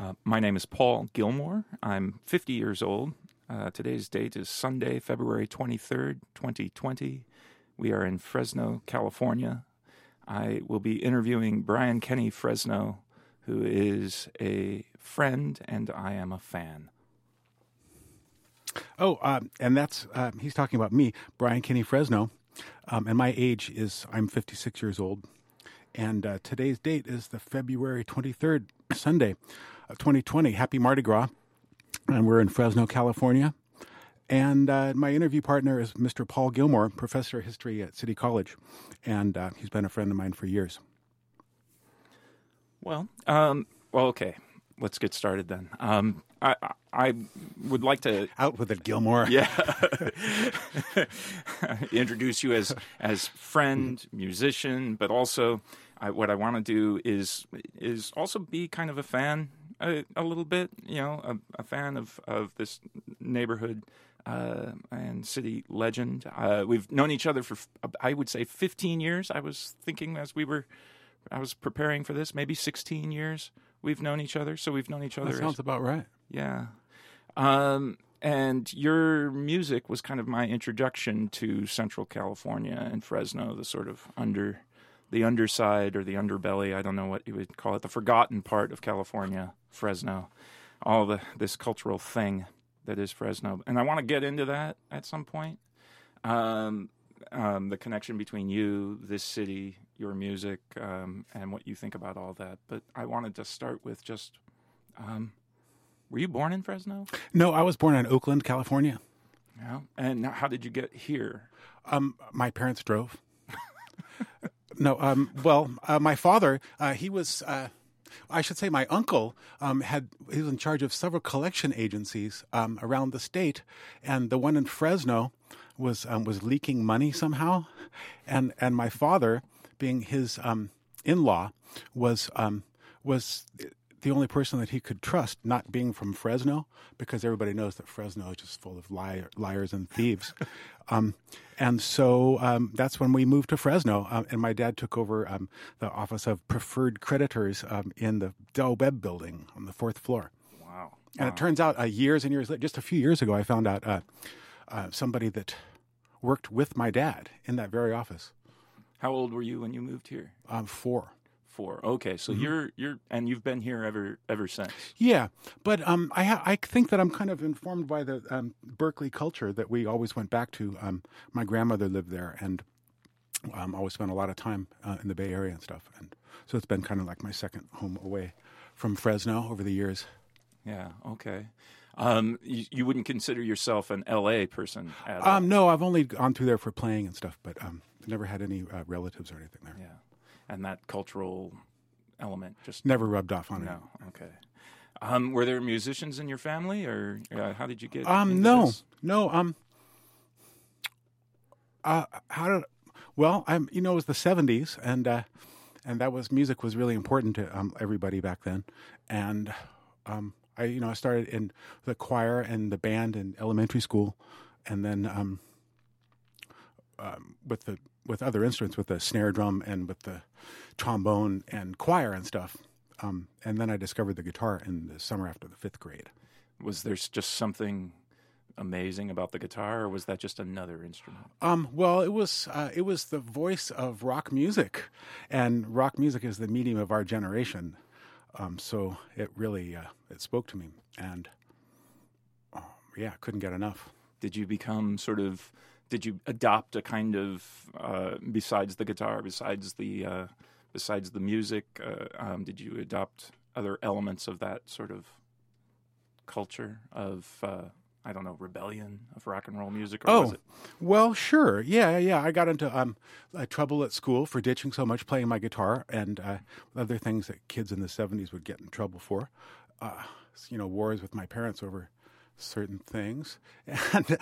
My name is Paul Gilmore. I'm 50 years old. Today's date is Sunday, February 23rd, 2020. We are in Fresno, California. I will be interviewing Brian Kenny Fresno, who is a friend, and I am a fan. And that's, he's talking about me, Brian Kenny Fresno. And my age is, I'm 56 years old. And today's date is the February 23rd, Sunday of 2020. Happy Mardi Gras. And we're in Fresno, California. And my interview partner is Mr. Paul Gilmore, professor of history at City College. And he's been a friend of mine for years. Well, okay. Let's get started then. I would like to out with it, Gilmore. Yeah, introduce you as friend, musician, but also what I want to do is also be kind of a fan a little bit. You know, a fan of this neighborhood and city legend. We've known each other for I would say 15 years. I was thinking as I was preparing for this, maybe 16 years. We've known each other, so we've known each other. That sounds about right. Yeah. And your music was kind of my introduction to Central California and Fresno, the sort of the underside or the underbelly, I don't know what you would call it, the forgotten part of California, Fresno, this cultural thing that is Fresno. And I want to get into that at some point. The connection between you, this city, your music, and what you think about all that. But I wanted to start with just, were you born in Fresno? No, I was born in Oakland, California. Yeah. And how did you get here? My parents drove. No, my father, he was... I should say my uncle he was in charge of several collection agencies around the state, and the one in Fresno was leaking money somehow, and my father, being his in-law, was the only person that he could trust, not being from Fresno, because everybody knows that Fresno is just full of liars and thieves. And so that's when we moved to Fresno, and my dad took over the Office of Preferred Creditors in the Del Webb building on the 4th floor. Wow. And it turns out years and years later, just a few years ago, I found out somebody that worked with my dad in that very office. How old were you when you moved here? 4. 4. Okay, so you're and you've been here ever since. Yeah, but I think that I'm kind of informed by the Berkeley culture that we always went back to. My grandmother lived there, and always spent a lot of time in the Bay Area and stuff, and so it's been kind of like my second home away from Fresno over the years. Yeah. Okay. You wouldn't consider yourself an L.A. person at all? No, I've only gone through there for playing and stuff, but never had any relatives or anything there. Yeah. And that cultural element just never rubbed off on it. No. Okay. Were there musicians in your family, or how did you get? No. This? No. Well, it was the 70s, and that was music was really important to everybody back then, and I started in the choir and the band in elementary school, and then with other instruments, with the snare drum and with the trombone and choir and stuff. And then I discovered the guitar in the summer after the 5th grade. Was there just something amazing about the guitar, or was that just another instrument? Well, it was the voice of rock music, and rock music is the medium of our generation. So it really it spoke to me, and couldn't get enough. Did you become did you adopt a kind of besides the guitar, besides the music? Did you adopt other elements of that sort of culture of rebellion of rock and roll music? Or was it? Well, sure, yeah. I got into trouble at school for ditching so much playing my guitar and other things that kids in the 70s would get in trouble for. Wars with my parents over certain things, and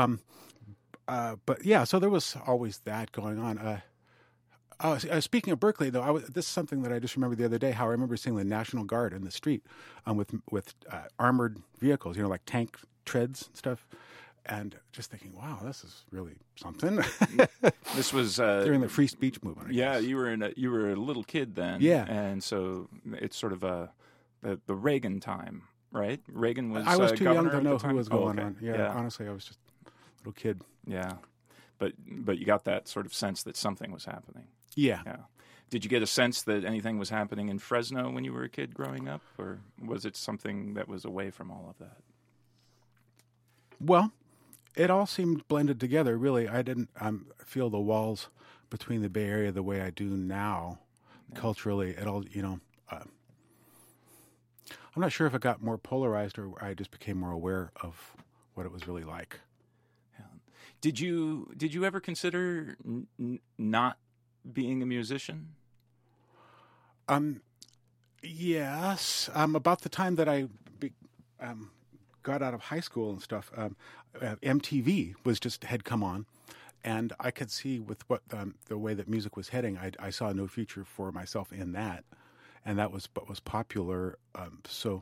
so there was always that going on. Speaking of Berkeley, though, this is something that I just remembered the other day. How I remember seeing the National Guard in the street with armored vehicles, like tank treads and stuff, and just thinking, "Wow, this is really something." This was during the free speech movement. You were a little kid then. Yeah, and so it's sort of the Reagan time, right? Reagan was I was too young governor to at know the time? who was Oh, going okay. on. Yeah, honestly, I was just a little kid. Yeah. But you got that sort of sense that something was happening. Yeah. Yeah. Did you get a sense that anything was happening in Fresno when you were a kid growing up, or was it something that was away from all of that? Well, it all seemed blended together, really. I didn't feel the walls between the Bay Area the way I do now, culturally. It all, I'm not sure if it got more polarized or I just became more aware of what it was really like. Yeah. Did you ever consider not being a musician? Yes. About the time that I got out of high school and stuff, MTV had come on, and I could see with what the way that music was heading, I saw no future for myself in that, and that was what was popular. So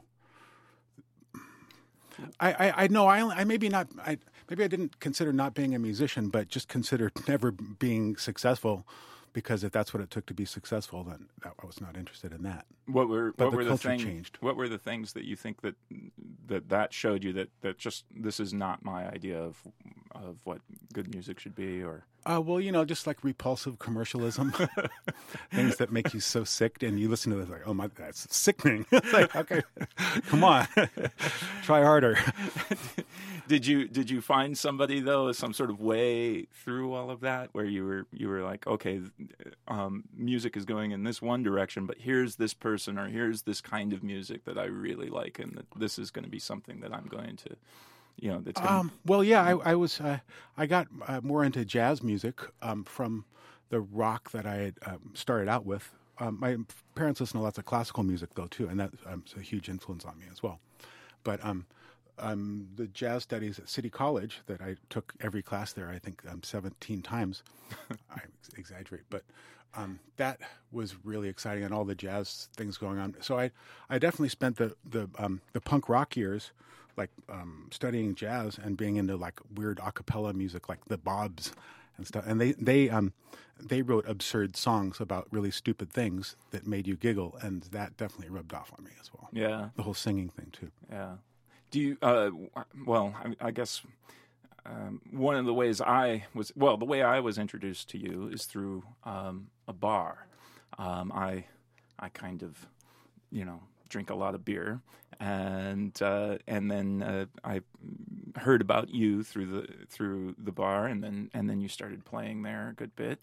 I know I maybe not maybe I didn't consider not being a musician, but just considered never being successful. Because if that's what it took to be successful, then I was not interested in that. What were the things? Changed. What were the things that you think that showed you that just this is not my idea of what good music should be? Or well, just like repulsive commercialism, things that make you so sick, and you listen to it like, oh my, that's sickening. It's like, okay, come on, try harder. Did you find somebody though, some sort of way through all of that, where you were like, okay, music is going in this one direction, but here's this person or here's this kind of music that I really like, and that this is going to be something that I'm going to, that's. Well, yeah, I got more into jazz music from the rock that I had started out with. My parents listen to lots of classical music though too, and that's a huge influence on me as well. But the jazz studies at City College that I took every class there, I think 17 times. I exaggerate, but that was really exciting, and all the jazz things going on. So I definitely spent the punk rock years like studying jazz and being into like weird a cappella music, like the Bobs and stuff. And they wrote absurd songs about really stupid things that made you giggle, and that definitely rubbed off on me as well. Yeah, the whole singing thing too. Yeah. Do you? Well, I guess one of the ways the way I was introduced to you is through a bar. I kind of, drink a lot of beer, and then I heard about you through the bar, and then you started playing there a good bit.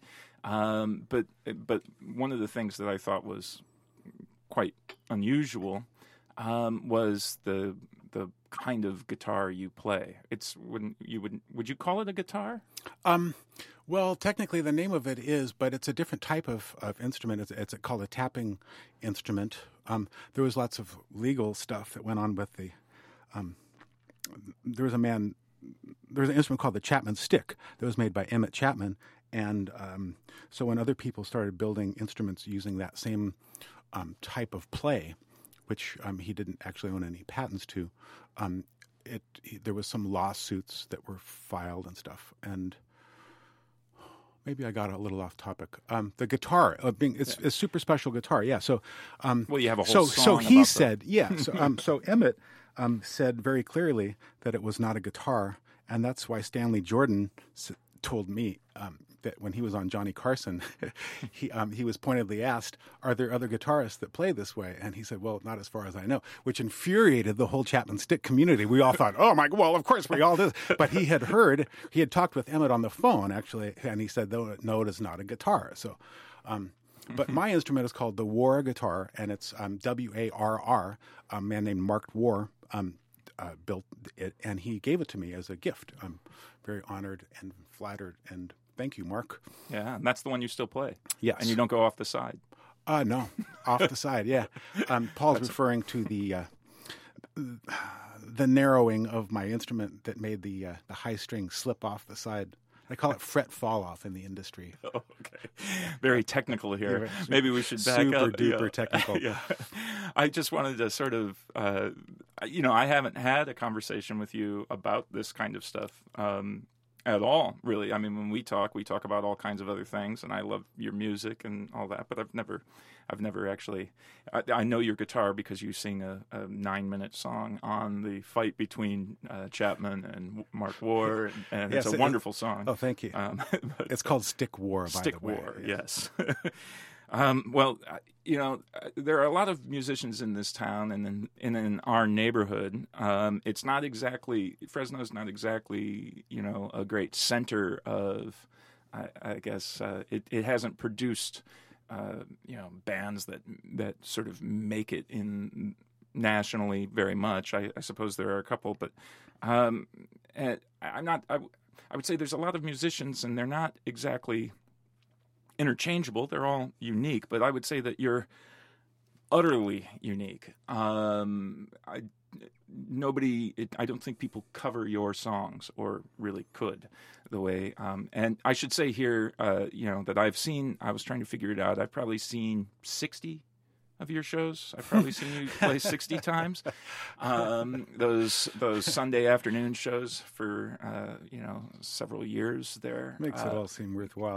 But one of the things that I thought was quite unusual was the kind of guitar you play. Would you call it a guitar? Well, technically the name of it is, but it's a different type of instrument. It's called a tapping instrument. There was lots of legal stuff that went on with the. There was an instrument called the Chapman stick that was made by Emmett Chapman, and so when other people started building instruments using that same type of play, which he didn't actually own any patents to, there was some lawsuits that were filed and stuff, and maybe I got a little off topic. The guitar, it's a super special guitar, yeah. So, well, you have a whole song. So he said, yeah. So Emmett said very clearly that it was not a guitar, and that's why Stanley Jordan told me that when he was on Johnny Carson, he was pointedly asked, "Are there other guitarists that play this way?" And he said, "Well, not as far as I know," which infuriated the whole Chapman Stick community. We all thought, "Oh my, well, of course we all did." But he had talked with Emmett on the phone actually, and he said, "No, it is not a guitar." So, but my instrument is called the Warr guitar, and it's WARR. A man named Mark Warr built it, and he gave it to me as a gift. I'm very honored and flattered, and thank you, Mark. Yeah, and that's the one you still play. Yes. And you don't go off the side. No, off the side, yeah. Paul's referring to the narrowing of my instrument that made the high string slip off the side. I call it fret fall off in the industry. Oh, okay. Very technical here. Maybe we should back super up. Super duper technical. Yeah. I just wanted to sort of, I haven't had a conversation with you about this kind of stuff at all, really. I mean, when we talk about all kinds of other things, and I love your music and all that. But I've never actually. I know your guitar because you sing a 9-minute song on the fight between Chapman and Mark War, and Yes, it's a wonderful song. Oh, thank you. It's called Stick War, by Stick the way. War, yes. Well, there are a lot of musicians in this town and in our neighborhood. It's not exactly, Fresno's not exactly, a great center of, I guess, it hasn't produced, bands that sort of make it in nationally very much. I suppose there are a couple, but I would say there's a lot of musicians and they're not exactly interchangeable. They're all unique, but I would say that you're utterly unique. I don't think people cover your songs or really could the way. And I should say here, that I was trying to figure it out. I've probably seen 60 of your shows. I've probably seen you play 60 times. Those Sunday afternoon shows for several years there. Makes it all seem worthwhile.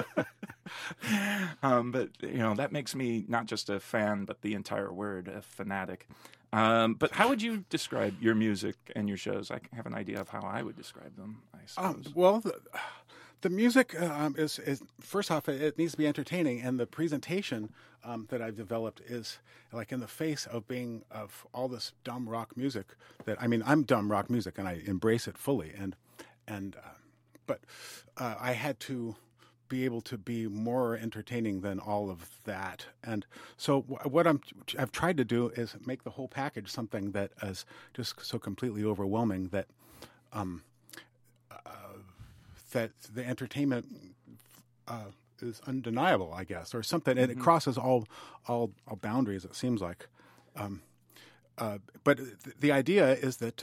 But that makes me not just a fan, but the entire word, a fanatic. But how would you describe your music and your shows? I have an idea of how I would describe them, I suppose. Well, the music is first off, it needs to be entertaining, and the presentation that I've developed is like in the face of all this dumb rock music. I'm dumb rock music, and I embrace it fully. But I had to be able to be more entertaining than all of that. And so what I've tried to do is make the whole package something that is just so completely overwhelming that that the entertainment is undeniable, I guess, or something, and it crosses all boundaries. It seems like, but the idea is that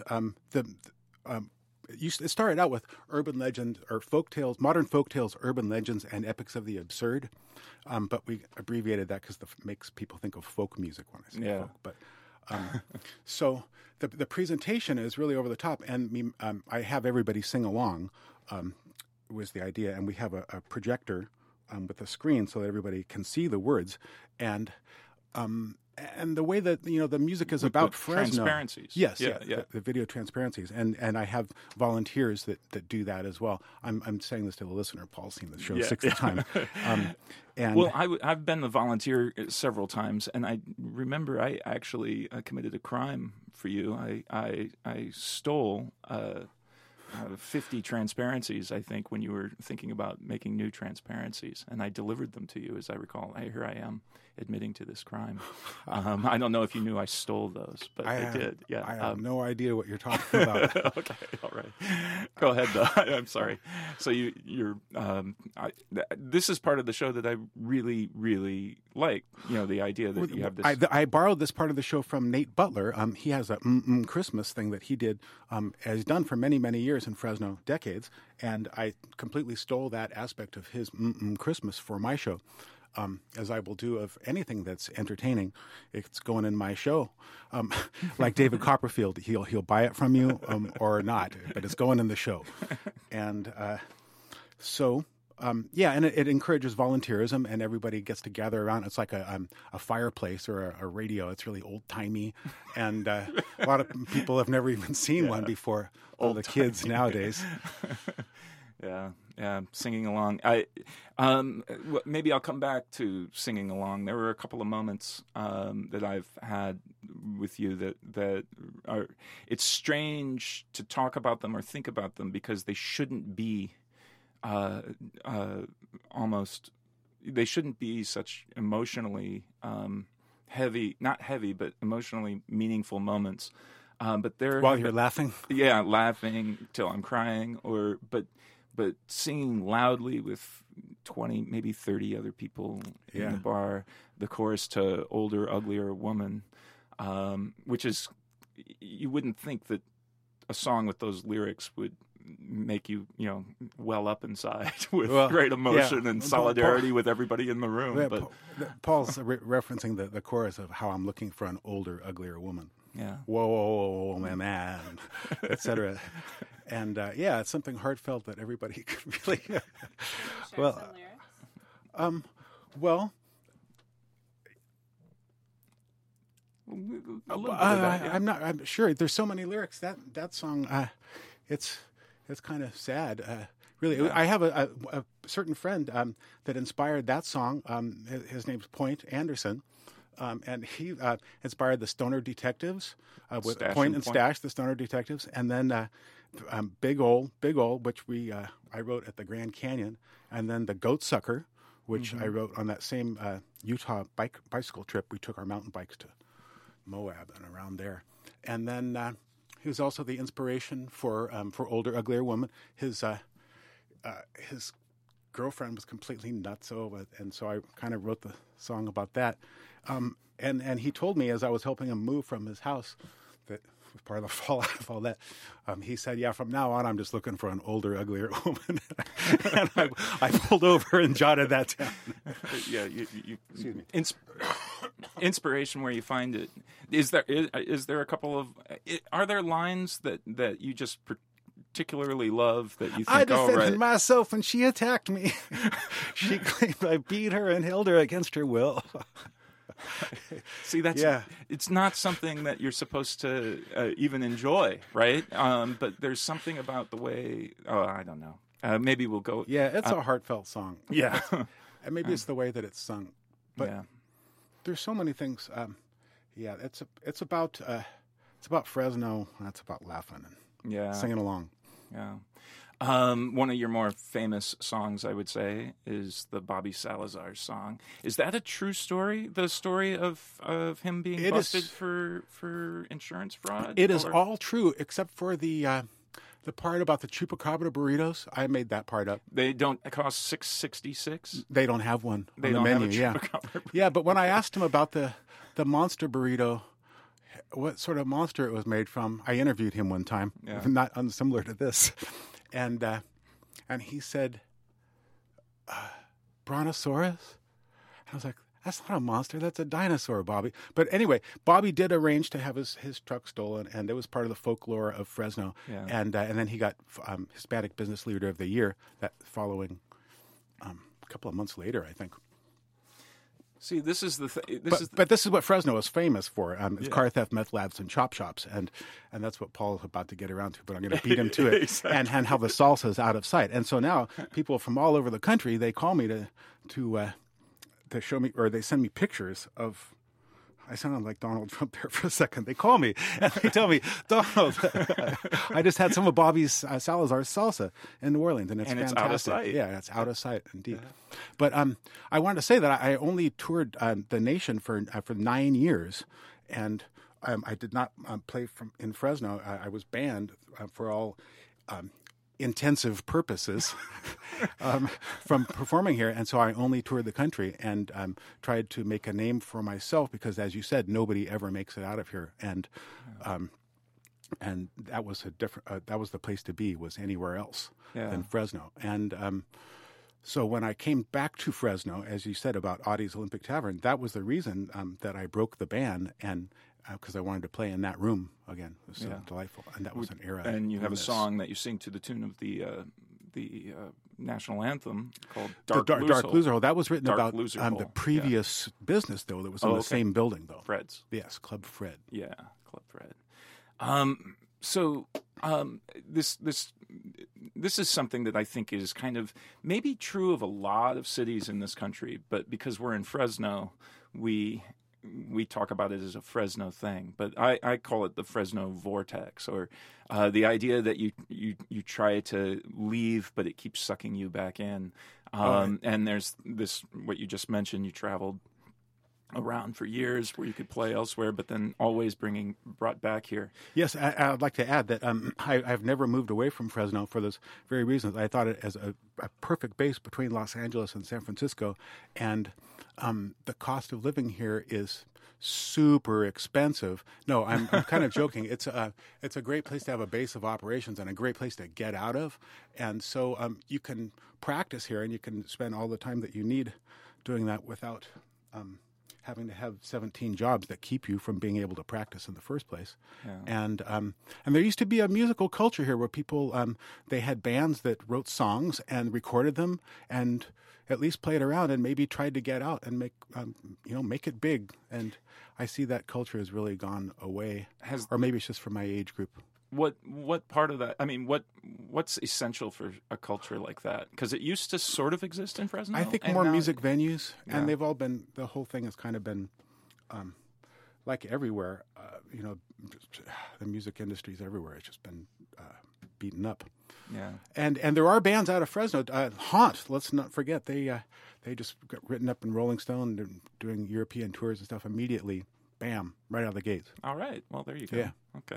it started out with urban legends or folktales, modern folktales, urban legends, and epics of the absurd. But we abbreviated that because it makes people think of folk music when I say folk. But so the presentation is really over the top, and I have everybody sing along. Was the idea, and we have a projector with a screen so that everybody can see the words, and the way that the music is with about the Fresno. Transparencies. Yes, yeah. The video transparencies, and I have volunteers that do that as well. I'm saying this to the listener. Paul's seen the show 60 times. Well, I've been the volunteer several times, and I remember I actually committed a crime for you. I stole 50 transparencies, I think, when you were thinking about making new transparencies, and I delivered them to you, as I recall. Here I am admitting to this crime. I don't know if you knew I stole those, but I did. Yeah, I have no idea what you're talking about. Okay, all right. Go ahead, though. I'm sorry. So this is part of the show that I really, really like. The idea that you have this. I borrowed this part of the show from Nate Butler. He has a Christmas thing that he did, has done for many, many years in Fresno, decades, and I completely stole that aspect of his Christmas for my show. As I will do of anything that's entertaining, it's going in my show. Like David Copperfield, he'll buy it from you or not, but it's going in the show. And and it encourages volunteerism, and everybody gets to gather around. It's like a fireplace or a radio. It's really old timey, and a lot of people have never even seen one before. All the kids nowadays. Yeah, singing along. Maybe I'll come back to singing along. There were a couple of moments that I've had with you that are. It's strange to talk about them or think about them because they shouldn't be almost. They shouldn't be such emotionally heavy, not heavy, but emotionally meaningful moments. But they're while you're laughing. Yeah, laughing till I'm crying, but singing loudly with 20, maybe 30 other people in the bar, the chorus to Older, Uglier Woman, which is, you wouldn't think that a song with those lyrics would make you, well up inside with great emotion and solidarity with everybody in the room. Yeah, but Paul's referencing the chorus of How I'm Looking for an Older, Uglier Woman. Yeah. Whoa, man, etc. And yeah, it's something heartfelt that everybody could really. Share Well, some lyrics. Well, A little bit of that, yeah. I'm sure. There's so many lyrics. That song, it's kind of sad. Really, I have a certain friend that inspired that song. His name's Point Anderson, and he inspired the Stoner Detectives with Stash Point and and Point. Stash, the Stoner Detectives, and then Big Ol', which I wrote at the Grand Canyon, and then the Goat Sucker, which I wrote on that same Utah bicycle trip. We took our mountain bikes to Moab and around there, and then he was also the inspiration for Older, Uglier Woman. His girlfriend was completely nutso, and so I kind of wrote the song about that. And he told me as I was helping him move from his house that was part of the fallout of all that. He said, "Yeah, from now on, I'm just looking for an older, uglier woman." And I pulled over and jotted that down. Yeah, you Excuse me. Inspiration where you find it. Is there a couple of are there lines that you just particularly love that you think, I defended right. myself and she attacked me. She claimed I beat her and held her against her will. See, that's it's not something that you're supposed to even enjoy, right? But there's something about the way. Oh, I don't know. Maybe we'll go. Yeah, it's a heartfelt song. Yeah. And maybe it's the way that it's sung. But Yeah. there's so many things. It's about Fresno. And it's about laughing and Yeah. singing along. Yeah. One of your more famous songs, I would say, is the Bobby Salazar song. Is that a true story? The story of him being It busted is- for insurance fraud? It is Or- all true except for the part about the chupacabra burritos. I made that part up. They don't cost $6.66. They don't have one They on the don't have menu. a Yeah, chupacabra. yeah. But when I asked him about the monster burrito, what sort of monster it was made from, I interviewed him one time, Yeah. not unsimilar to this, and he said, "Brontosaurus." I was like, "That's not a monster. That's a dinosaur, Bobby." But anyway, Bobby did arrange to have his truck stolen, and it was part of the folklore of Fresno. Yeah. And then he got Hispanic Business Leader of the Year that following a couple of months later, I think. See, this is the thing. But this is what Fresno is famous for. It's car theft, meth labs, and chop shops. And that's what Paul is about to get around to, but I'm going to beat him to it. Exactly. And how the salsa is out of sight. And so now people from all over the country, they call me to show me, or they send me pictures of. I sounded like Donald Trump there for a second. They call me and they tell me, "Donald, I just had some of Bobby's Salazar's salsa in New Orleans, and it's And fantastic." it's out of sight. Yeah, it's out of sight indeed. But I wanted to say that I only toured the nation for 9 years, and I did not play in Fresno. I was banned for all intensive purposes from performing here, and so I only toured the country and tried to make a name for myself because, as you said, nobody ever makes it out of here, and that was that was the place to be, was anywhere else than Fresno. And so when I came back to Fresno, as you said about Audie's Olympic Tavern, that was the reason that I broke the ban, and because I wanted to play in that room again. It was so delightful, and that was an era. And you have a in this. song that you sing to the tune of the national anthem called The Dark Loser Dark Hole. Loser Hole. That was written Dark about Loser the Hole, previous business, though, that was in the okay. same building, though. Fred's. Yes, Club Fred. Yeah, Club Fred. This is something that I think is kind of maybe true of a lot of cities in this country, but because we're in Fresno, we talk about it as a Fresno thing. But I call it the Fresno vortex, or the idea that you try to leave, but it keeps sucking you back in. And there's this, what you just mentioned, you traveled around for years where you could play elsewhere, but then always brought back here. Yes, I'd like to add that I've never moved away from Fresno for those very reasons. I thought it as a perfect base between Los Angeles and San Francisco, and the cost of living here is super expensive. No, I'm kind of joking. It's a great place to have a base of operations and a great place to get out of, and so you can practice here and you can spend all the time that you need doing that without having to have 17 jobs that keep you from being able to practice in the first place. Yeah. And there used to be a musical culture here where people they had bands that wrote songs and recorded them and at least played around and maybe tried to get out and make it big. And I see that culture has really gone away, or maybe it's just for my age group. What part of that? I mean, what's essential for a culture like that? Because it used to sort of exist in Fresno. I think more music venues, and they've all been. The whole thing has kind of been, like everywhere. The music industry's everywhere. It's just been beaten up. Yeah. And there are bands out of Fresno. Haunt. Let's not forget they just got written up in Rolling Stone. They're doing European tours and stuff immediately. Bam! Right out of the gates. All right. Well, there you go. Yeah. Okay.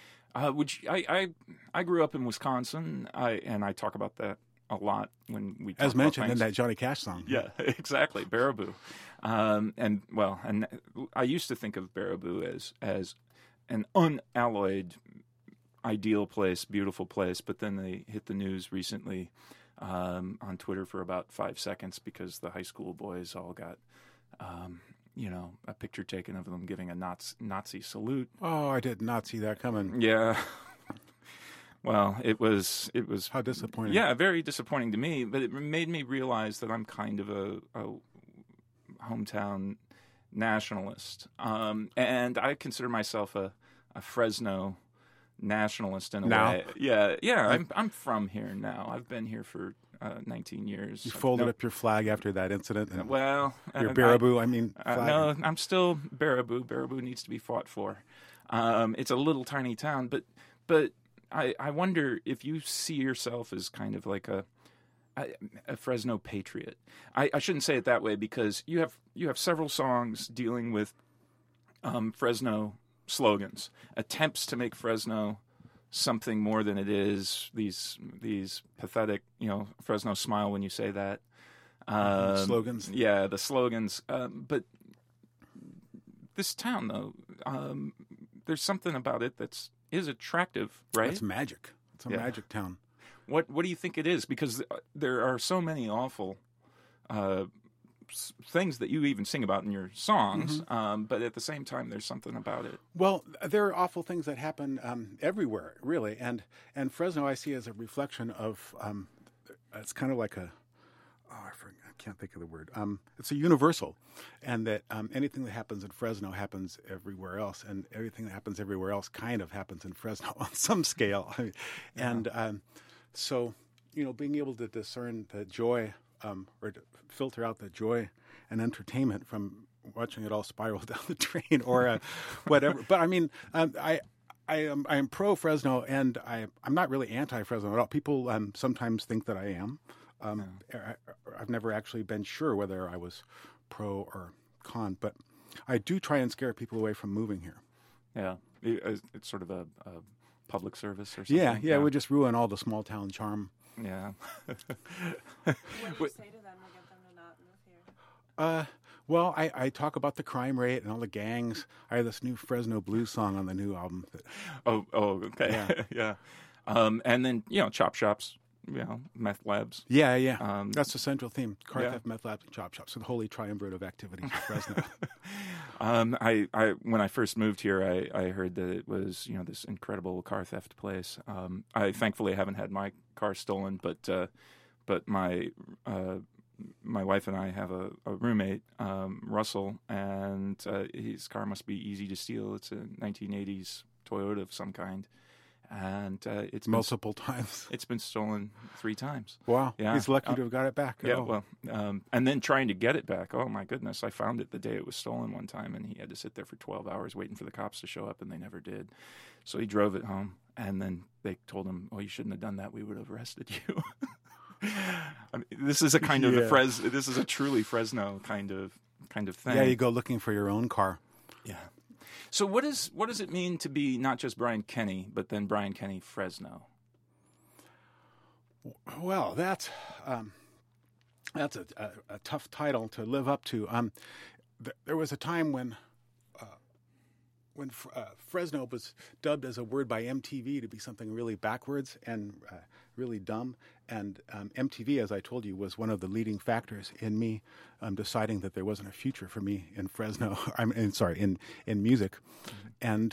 I grew up in Wisconsin, and I talk about that a lot when we talk as mentioned about in that Johnny Cash song. Yeah, exactly, Baraboo, and I used to think of Baraboo as an unalloyed, ideal place, beautiful place, but then they hit the news recently on Twitter for about 5 seconds because the high school boys all got. A picture taken of them giving a Nazi salute. Oh, I did not see that coming. Yeah. Well, it was. How disappointing. Yeah, very disappointing to me. But it made me realize that I'm kind of a hometown nationalist, and I consider myself a Fresno nationalist in a way. Yeah. I'm from here now. I've been here for 19 years. You folded up your flag after that incident. And well, your Baraboo. Flag. No, I'm still Baraboo. Baraboo needs to be fought for. It's a little tiny town, but I wonder if you see yourself as kind of like a Fresno patriot. I shouldn't say it that way because you have several songs dealing with Fresno slogans, attempts to make Fresno something more than it is. These pathetic, Fresno smile when you say that. Slogans. Yeah, the slogans. But this town, though, there's something about it is attractive, right? It's magic. It's a magic town. What do you think it is? Because there are so many awful things that you even sing about in your songs, but at the same time, there's something about it. Well, there are awful things that happen everywhere, really, and Fresno I see as a reflection of. It's kind of like I can't think of the word. It's a universal, and that anything that happens in Fresno happens everywhere else, and everything that happens everywhere else kind of happens in Fresno on some scale. And so, being able to discern the joy. Or to filter out the joy and entertainment from watching it all spiral down the drain or whatever. But I mean, I am pro Fresno, and I'm not really anti Fresno at all. People sometimes think that I am. I've never actually been sure whether I was pro or con, but I do try and scare people away from moving here. Yeah, it's sort of a public service or something. Yeah, it would just ruin all the small town charm. Yeah. What do you say to them to get them to not move here? Well, I talk about the crime rate and all the gangs. I have this new Fresno Blues song on the new album. Oh, okay. Yeah. Yeah. And then, chop shops, meth labs. Yeah. That's the central theme. Car theft, meth labs, and chop shops. So the holy triumvirate of activities in Fresno. I when I first moved here, I heard that it was, this incredible car theft place. I thankfully haven't had my car stolen, but my wife and I have a roommate, Russell, and his car must be easy to steal. It's a 1980s Toyota of some kind. And it's multiple times. It's been stolen 3 times. Wow! Yeah. He's lucky to have got it back. Yeah, well, and then trying to get it back. Oh my goodness! I found it the day it was stolen one time, and he had to sit there for 12 hours waiting for the cops to show up, and they never did. So he drove it home, and then they told him, "Oh, you shouldn't have done that. We would have arrested you." I mean, this is a kind of this is a truly Fresno kind of thing. Yeah, you go looking for your own car. Yeah. So what does it mean to be not just Brian Kenny, but then Brian Kenny Fresno? Well, that's a tough title to live up to. There was a time when when Fresno was dubbed as a word by MTV to be something really backwards and really dumb. And MTV, as I told you, was one of the leading factors in me deciding that there wasn't a future for me in Fresno. In music. And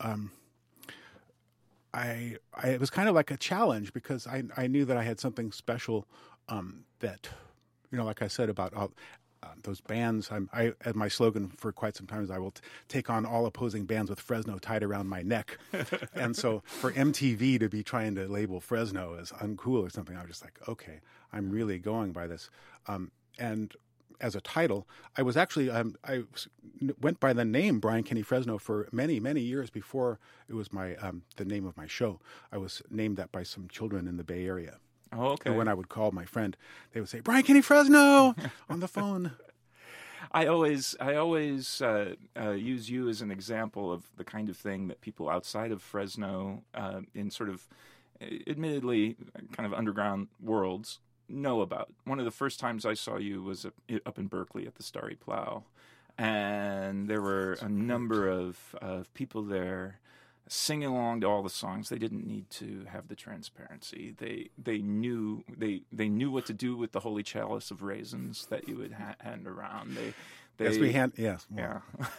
it was kind of like a challenge because I knew that I had something special that, like I said about those bands. As my slogan for quite some time is I will take on all opposing bands with Fresno tied around my neck. And so for MTV to be trying to label Fresno as uncool or something, I was just like, okay, I'm really going by this. And as a title, I was actually I went by the name Brian Kenny Fresno for many, many years before it was my the name of my show. I was named that by some children in the Bay Area. Oh, okay. And when I would call my friend, they would say, Brian Kenny Fresno on the phone. I always use you as an example of the kind of thing that people outside of Fresno, in sort of admittedly kind of underground worlds, know about. One of the first times I saw you was up in Berkeley at the Starry Plow, and there were a number of people there singing along to all the songs. They didn't need to have the transparency. They knew what to do with the holy chalice of raisins that you would hand around. Yes. Yeah.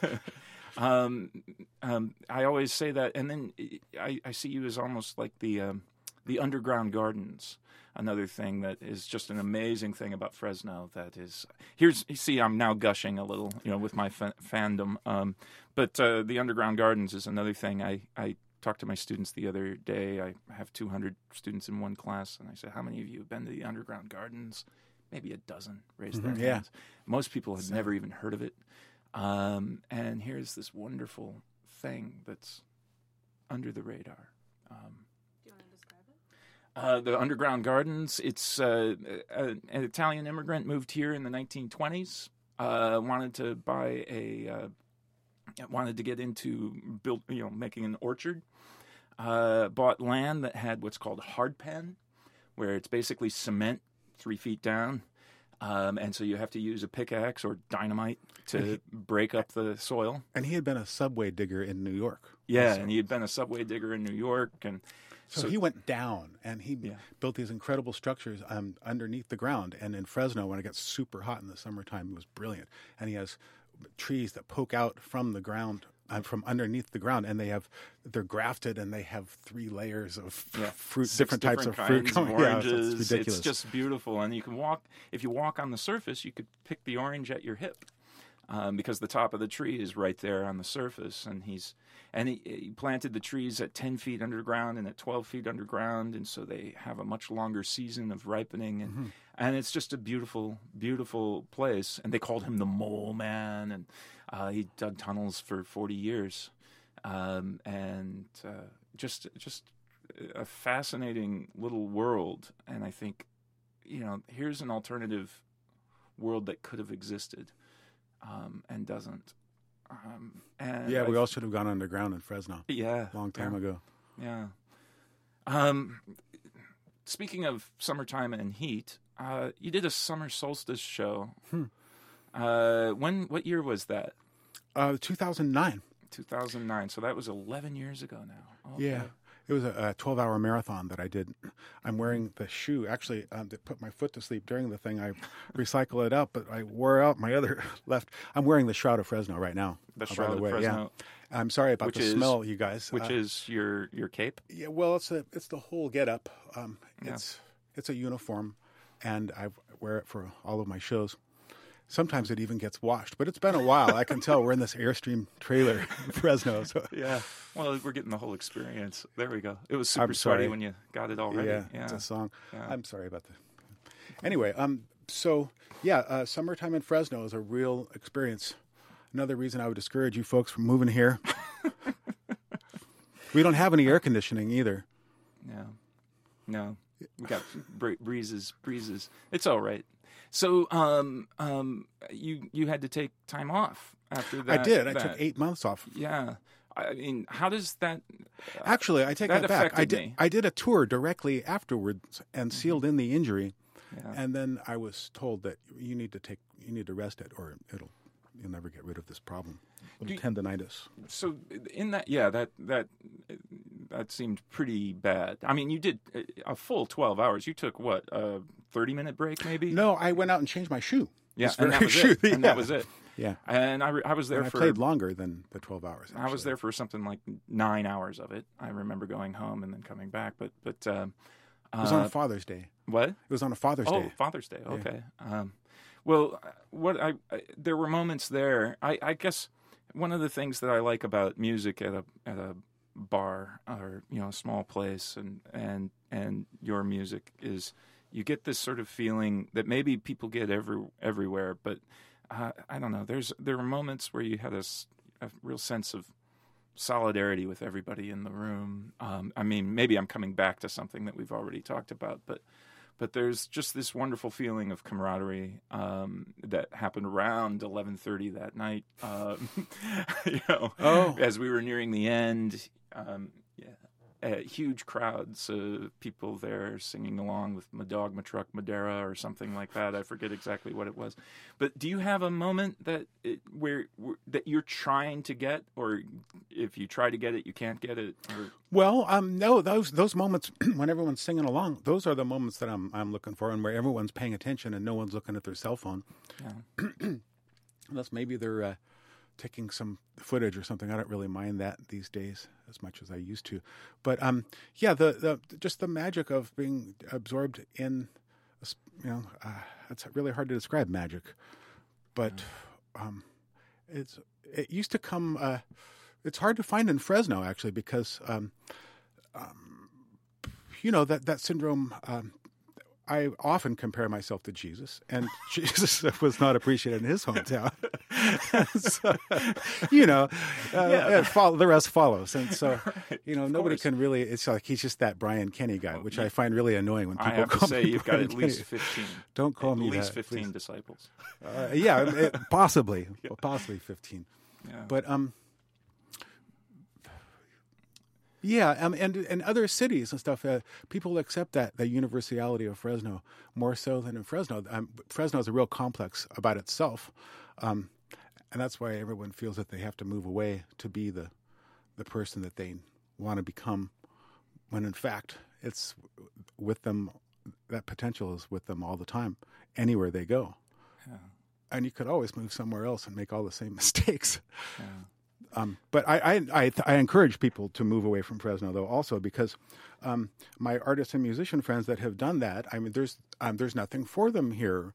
I always say that, and then I see you as almost like the underground gardens. Another thing that is just an amazing thing about Fresno that is you see, I'm now gushing a little, with my fandom. But the underground gardens is another thing. I talked to my students the other day. I have 200 students in one class, and I said, "How many of you have been to the underground gardens?" Maybe a dozen raised their hands. Most people had never even heard of it. And here's this wonderful thing that's under the radar. The underground gardens, it's an Italian immigrant moved here in the 1920s, wanted to get into making an orchard, bought land that had what's called hardpan, where it's basically cement 3 feet down, and so you have to use a pickaxe or dynamite to break up the soil. And he had been a subway digger in New York. Yeah, and he had been a subway digger in New York, and so he went down, and he built these incredible structures underneath the ground. And in Fresno, when it gets super hot in the summertime, it was brilliant. And he has trees that poke out from the ground, from underneath the ground, and they're grafted, and they have 3 layers of fruit, different types of fruit coming. Oranges. It's ridiculous. It's just beautiful, and you can walk. If you walk on the surface, you could pick the orange at your hip. Because the top of the tree is right there on the surface, and he planted the trees at 10 feet underground and at 12 feet underground, and so they have a much longer season of ripening, and it's just a beautiful, beautiful place. And they called him the Mole Man, and he dug tunnels for 40 years, and just a fascinating little world. And I think, here's an alternative world that could have existed. And doesn't. We all should have gone underground in Fresno. Yeah. Long time ago. Yeah. Speaking of summertime and heat, you did a summer solstice show. What year was that? 2009. 2009. So that was 11 years ago now. Okay. Yeah. It was a 12-hour marathon that I did. I'm wearing the shoe, actually, that put my foot to sleep during the thing. I recycle it out, but I wore out my other left. I'm wearing the Shroud of Fresno right now. The Shroud of Fresno. Yeah. I'm sorry about the smell, you guys. Which is your cape? Yeah, well, it's the whole get-up. It's a uniform, and I wear it for all of my shows. Sometimes it even gets washed, but it's been a while. I can tell we're in this Airstream trailer in Fresno. So. Yeah. Well, we're getting the whole experience. There we go. It was super sweaty when you got it already. Yeah, it's a song. Yeah. I'm sorry about that. Anyway, summertime in Fresno is a real experience. Another reason I would discourage you folks from moving here. We don't have any air conditioning either. No. We got breezes. It's all right. So, you had to take time off after that. I did. I took 8 months off. Yeah. I mean, how does that? Actually, I take that back. I did a tour directly afterwards and sealed in the injury, and then I was told that you need to rest it, or you'll never get rid of this problem. little tendonitis. So in that, yeah, that seemed pretty bad. I mean, you did a full 12 hours. You took what, a 30-minute break maybe? No, I went out and changed my shoe. Yeah, This and that very was shoe. it. And that was it. Yeah. And I was there And I for... played longer than the 12 hours. I was there for something like 9 hours of it. I remember going home and then coming back. But it was on a Father's Day. what? It was on a Father's Day. Oh, Father's Day. Okay. Well, there were moments there. I guess one of the things that I like about music at a bar or a small place and your music is you get this sort of feeling that maybe people get everywhere, but I don't know. There were moments where you had a real sense of solidarity with everybody in the room. I mean, maybe I'm coming back to something that we've already talked about, but there's just this wonderful feeling of camaraderie that happened around 11:30 that night. As we were nearing the end, huge crowds of people there singing along with "Ma Dog, Ma Truck, Madeira" or something like that. I forget exactly what it was. But do you have a moment that that you're trying to get, or if you try to get it, you can't get it? Or... Well, no, those moments when everyone's singing along, those are the moments that I'm looking for, and where everyone's paying attention and no one's looking at their cell phone. Yeah. Unless maybe they're taking some footage or something. I don't really mind that these days as much as I used to. But the just the magic of being absorbed in, it's really hard to describe magic. But it used to come. It's hard to find in Fresno actually because that syndrome. I often compare myself to Jesus, and Jesus was not appreciated in his hometown. So, the rest follows. And so, nobody can really, it's like he's just that Brian Kenny guy, which I find really annoying when people I have call to say, me you've Brian got at least 15. Don't call me at least that, 15 please. disciples. Possibly 15. Yeah. But, and other cities and stuff, people accept the universality of Fresno more so than in Fresno. Fresno is a real complex about itself, and that's why everyone feels that they have to move away to be the person that they want to become, when in fact it's with them, that potential is with them all the time, anywhere they go. Yeah. And you could always move somewhere else and make all the same mistakes. Yeah. But I encourage people to move away from Fresno, though, also because my artist and musician friends that have done that, I mean, there's nothing for them here.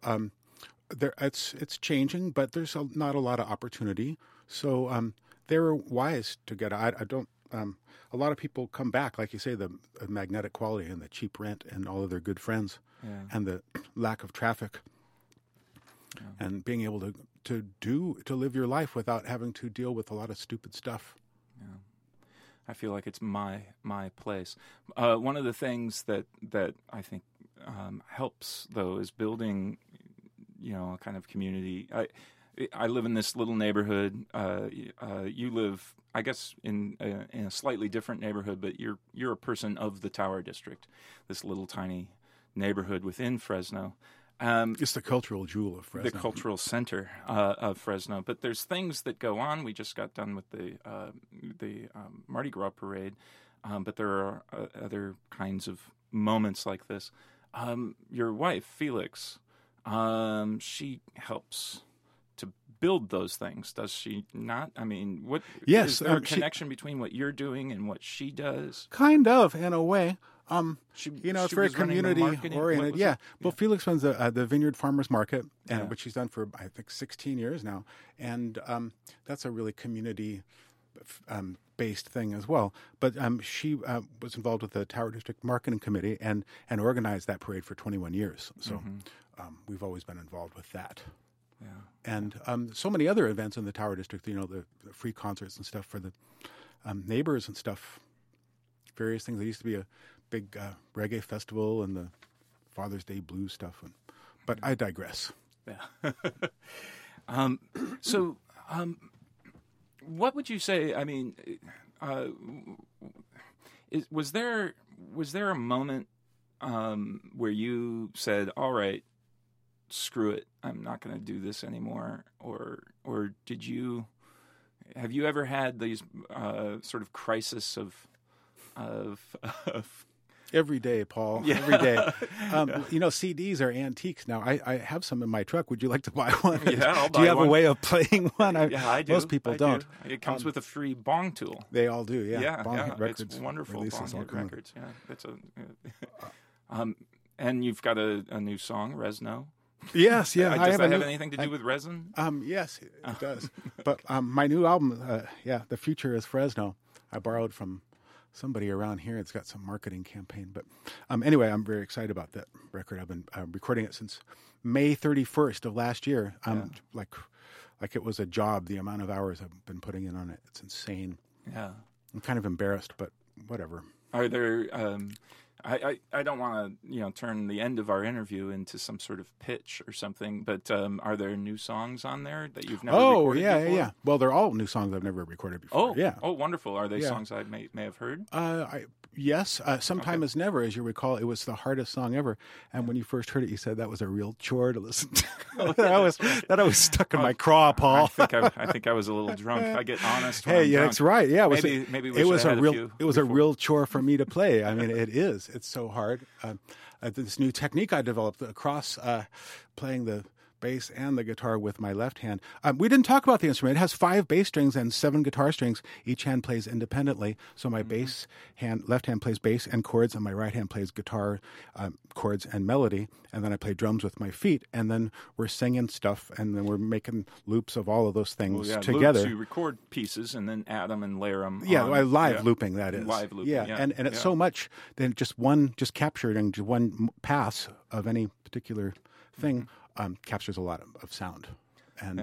It's changing, but there's not a lot of opportunity. So they were wise to get out. I don't. A lot of people come back, like you say, the magnetic quality and the cheap rent and all of their good friends, and the lack of traffic, and being able to live your life without having to deal with a lot of stupid stuff. Yeah. I feel like it's my place. One of the things that I think helps though is building, a kind of community. I live in this little neighborhood. You live, I guess, in a slightly different neighborhood, but you're a person of the Tower District, this little tiny neighborhood within Fresno. It's the cultural jewel of Fresno. The cultural center of Fresno. But there's things that go on. We just got done with the Mardi Gras parade, but there are other kinds of moments like this. Your wife, Felix, she helps to build those things, does she not? I mean, is there a connection between what you're doing and what she does? Kind of, in a way. It's very community oriented. Yeah. Well, Felix runs the Vineyard Farmers Market, which she's done for, I think, 16 years now. And that's a really community based thing as well. But she was involved with the Tower District Marketing Committee and organized that parade for 21 years. So we've always been involved with that. Yeah. And so many other events in the Tower District, the free concerts and stuff for the neighbors and stuff, various things. There used to be a big reggae festival and the Father's Day blues stuff. But I digress. Yeah. So what would you say, I mean, was there a moment where you said, all right, screw it, I'm not going to do this anymore? Or did you have you ever had these sort of crisis of Every day, Paul. Yeah. Every day. CDs are antiques now. I have some in my truck. Would you like to buy one? Yeah, I'll Do you buy have one. a way of playing one? Yeah, I do. Most people I don't. do. It comes with a free bong tool. They all do. Yeah. Yeah, Bong yeah, Hit Records it's wonderful. releases Bong all Hit come. Records. Yeah, that's and you've got a new song, Resno. Yes, yeah. Does that a have new- anything to do with resin? Yes, it does. But my new album, The Future is Fresno. I borrowed from somebody around here. It's got some marketing campaign. But anyway, I'm very excited about that record. I've been recording it since May 31st of last year. Like it was a job, the amount of hours I've been putting in on it. It's insane. Yeah. I'm kind of embarrassed, but whatever. Are there? I don't want to turn the end of our interview into some sort of pitch or something. But are there new songs on there that you've never recorded before? Yeah. Well, they're all new songs I've never recorded before. Oh, yeah. Oh, wonderful. Are they Yeah. songs I may have heard? Yes, Sometime As Never, as you recall, it was the hardest song ever. And when you first heard it, you said that was a real chore to listen to. that I was stuck in my craw, Paul. I think I was a little drunk. I get honest. When Hey, I'm yeah, drunk. that's right. Yeah, maybe we it was should have a had real few it was a before. real chore for me to play. I mean, it is. It's so hard. This new technique I developed across playing the bass and the guitar with my left hand. We didn't talk about the instrument. It has 5 bass strings and 7 guitar strings. Each hand plays independently. So my left hand plays bass and chords, and my right hand plays guitar, chords and melody. And then I play drums with my feet. And then we're singing stuff, and then we're making loops of all of those things together. Loops, you record pieces and then add them and layer them. Yeah, on. live looping, that is. Live looping, Yeah, yeah. and it's Yeah. so much that just captured in just one pass of any particular thing captures a lot of sound. And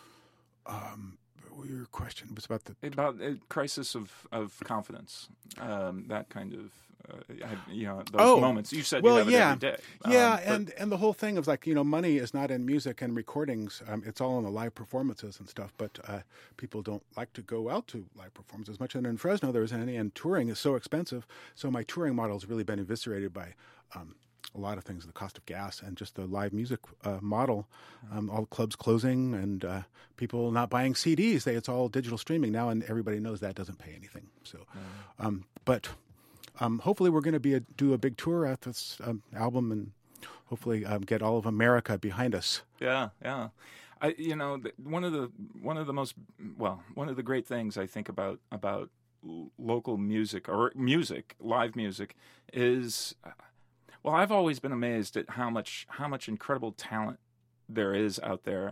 your question was about about a crisis of confidence, that kind of those moments. You said well, you have yeah. it every day. Yeah, but- and the whole thing of like, money is not in music and recordings. It's all in the live performances and stuff. But people don't like to go out to live performances as much. And in Fresno, there isn't any, and touring is so expensive. So my touring model has really been eviscerated by a lot of things, the cost of gas and just the live music model. All clubs closing and people not buying CDs. It's all digital streaming now, and everybody knows that doesn't pay anything. So, but hopefully we're going to do a big tour at this album, and hopefully get all of America behind us. Yeah. One of the great things I think about local music or live music is, I've always been amazed at how much incredible talent there is out there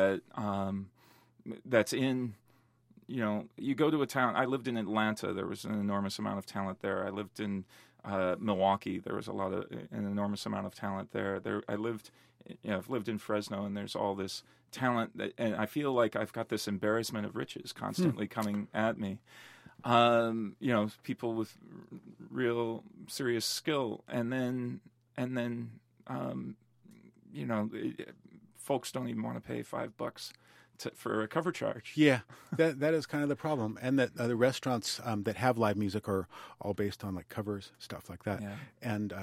that's in. You go to a town. I lived in Atlanta. There was an enormous amount of talent there. I lived in Milwaukee. There was an enormous amount of talent there. I've lived in Fresno, and there's all this talent and I feel like I've got this embarrassment of riches constantly coming at me. People with real serious skill, and then folks don't even want to pay $5 for a cover charge. Yeah, that is kind of the problem, and that the restaurants that have live music are all based on like covers, stuff like that. Yeah. And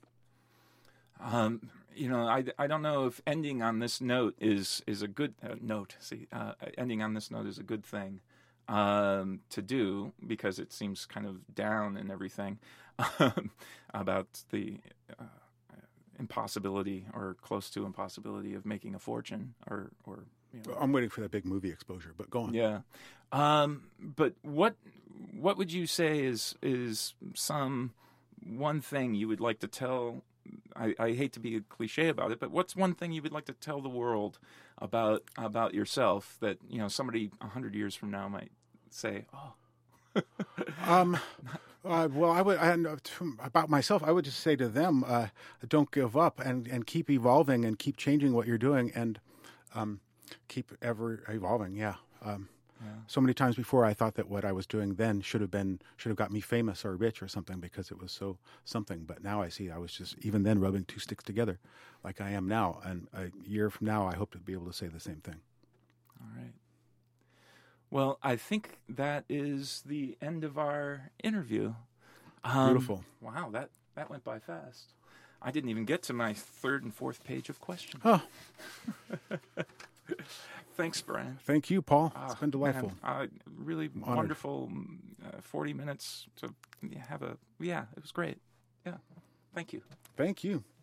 I don't know if ending on this note is a good note. Ending on this note is a good thing to do, because it seems kind of down and everything about the impossibility or close to impossibility of making a fortune or I'm waiting for that big movie exposure, but go on. Yeah. But what would you say is some one thing you would like to tell? I hate to be a cliche about it, but what's one thing you would like to tell the world about yourself that somebody 100 years from now might say, "Oh." Well, about myself, I would just say to them, don't give up and keep evolving and keep changing what you're doing and keep ever evolving. Yeah. So many times before, I thought that what I was doing then should have got me famous or rich or something, because it was so something. But now I see I was just even then rubbing 2 sticks together, like I am now. And a year from now, I hope to be able to say the same thing. All right. Well, I think that is the end of our interview. Beautiful. Wow, that went by fast. I didn't even get to my 3rd and 4th page of questions. Oh. Thanks, Brian. Thank you, Paul. It's been Man, delightful. really honored. wonderful 40 minutes to have it was great. Yeah. Thank you. Thank you.